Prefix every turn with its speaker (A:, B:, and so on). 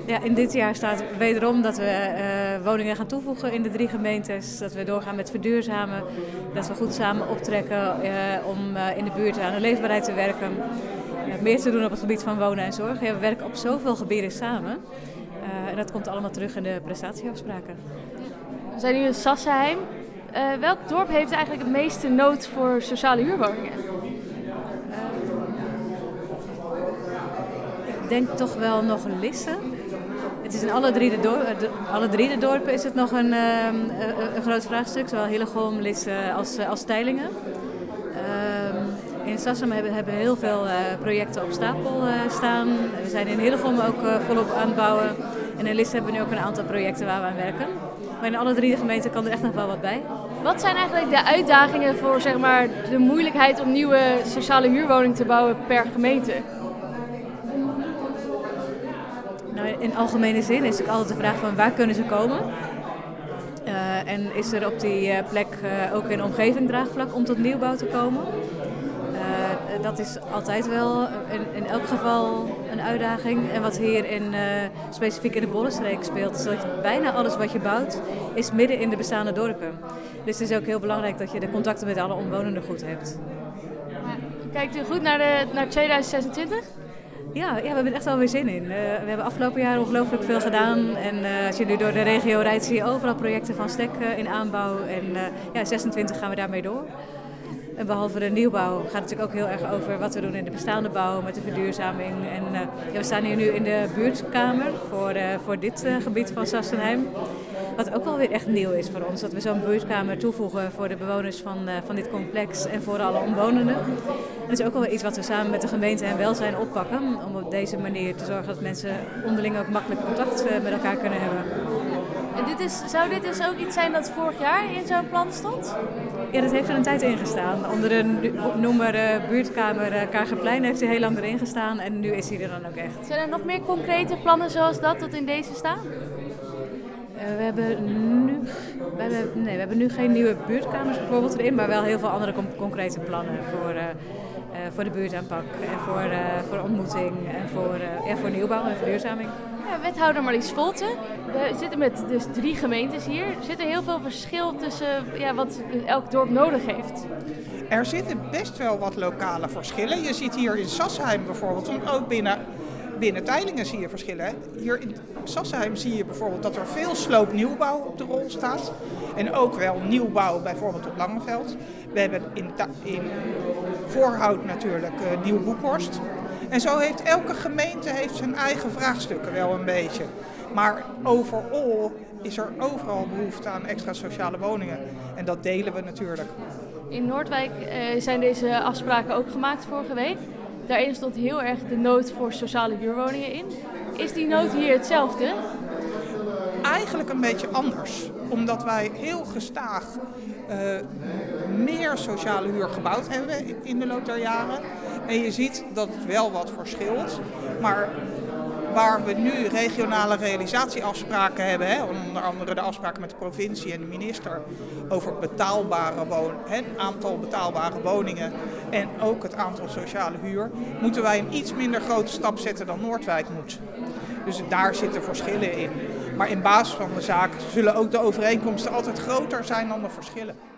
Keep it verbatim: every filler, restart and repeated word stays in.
A: Ja, in dit jaar staat wederom dat we uh, woningen gaan toevoegen in de drie gemeentes. Dat we doorgaan met verduurzamen. Dat we goed samen optrekken uh, om uh, in de buurt aan de leefbaarheid te werken. Uh, meer te doen op het gebied van wonen en zorg. Ja, we werken op zoveel gebieden samen. Uh, en dat komt allemaal terug in de prestatieafspraken.
B: We zijn nu in Sassenheim. Uh, welk dorp heeft eigenlijk het meeste nood voor sociale huurwoningen?
A: Uh, ik denk toch wel nog Lisse. Het is in alle drie de, dorpen, de, alle drie de dorpen is het nog een, uh, een, een groot vraagstuk. Zowel Hillegom, Lisse als, als Teylingen. Uh, in Sassem hebben, hebben we heel veel uh, projecten op stapel uh, staan. We zijn in Hillegom ook uh, volop aan het bouwen. En in Lisse hebben we nu ook een aantal projecten waar we aan werken. Maar in alle drie de gemeenten kan er echt nog wel wat bij.
B: Wat zijn eigenlijk de uitdagingen voor zeg maar, de moeilijkheid om nieuwe sociale huurwoningen te bouwen per gemeente?
A: Nou, in algemene zin is het altijd de vraag van waar kunnen ze komen? Uh, en is er op die uh, plek uh, ook in de omgeving draagvlak om tot nieuwbouw te komen? Uh, dat is altijd wel in, in elk geval een uitdaging. En wat hier in, uh, specifiek in de Bollenstreek speelt, is dat bijna alles wat je bouwt, is midden in de bestaande dorpen. Dus het is ook heel belangrijk dat je de contacten met alle omwonenden goed hebt.
B: Kijkt u goed naar, de, naar tweeduizend zesentwintig?
A: Ja, ja, we hebben er echt wel weer zin in. Uh, we hebben afgelopen jaar ongelooflijk veel gedaan. En uh, als je nu door de regio rijdt, zie je overal projecten van Stek uh, in aanbouw. En uh, ja, zesentwintig gaan we daarmee door. En behalve de nieuwbouw gaat het natuurlijk ook heel erg over wat we doen in de bestaande bouw met de verduurzaming. En uh, ja, we staan hier nu in de buurtkamer voor, uh, voor dit uh, gebied van Sassenheim. Wat ook wel weer echt nieuw is voor ons, dat we zo'n buurtkamer toevoegen voor de bewoners van, uh, van dit complex en voor alle omwonenden. En dat is ook wel iets wat we samen met de gemeente en welzijn oppakken, om op deze manier te zorgen dat mensen onderling ook makkelijk contact uh, met elkaar kunnen hebben.
B: En dit is, zou dit dus ook iets zijn dat vorig jaar in zo'n plan stond?
A: Ja, dat heeft er een tijd in gestaan. Onder de noemer uh, buurtkamer uh, Kagerplein heeft hij heel lang erin gestaan en nu is hij er dan ook echt.
B: Zijn er nog meer concrete plannen zoals dat dat in deze staan?
A: Uh, we, hebben nu, we, hebben, nee, we hebben nu geen nieuwe buurtkamers bijvoorbeeld erin, maar wel heel veel andere com- concrete plannen voor, uh, uh, voor de buurtaanpak en voor, uh, voor ontmoeting en voor, uh, ja, voor nieuwbouw en verduurzaming.
B: Ja, wethouder Marlies Volten. We zitten met dus drie gemeentes hier. Er zit er heel veel verschil tussen ja, wat elk dorp nodig heeft.
C: Er zitten best wel wat lokale verschillen. Je ziet hier in Sassenheim bijvoorbeeld, want ook binnen, binnen Teylingen zie je verschillen. Hier in Sassenheim zie je bijvoorbeeld dat er veel sloopnieuwbouw op de rol staat. En ook wel nieuwbouw bijvoorbeeld op Langeveld. We hebben in, in Voorhout natuurlijk uh, Nieuw Boekhorst. En zo heeft elke gemeente heeft zijn eigen vraagstukken wel een beetje. Maar overal is er overal behoefte aan extra sociale woningen. En dat delen we natuurlijk.
B: In Noordwijk uh, zijn deze afspraken ook gemaakt vorige week. Daarin stond heel erg de nood voor sociale huurwoningen in. Is die nood hier hetzelfde?
C: Eigenlijk een beetje anders. Omdat wij heel gestaag uh, meer sociale huur gebouwd hebben in de loop der jaren. En je ziet dat het wel wat verschilt. Maar waar we nu regionale realisatieafspraken hebben, hè, onder andere de afspraken met de provincie en de minister over betaalbare wonen, het aantal betaalbare woningen en ook het aantal sociale huur, moeten wij een iets minder grote stap zetten dan Noordwijk moet. Dus daar zitten verschillen in. Maar in basis van de zaak zullen ook de overeenkomsten altijd groter zijn dan de verschillen.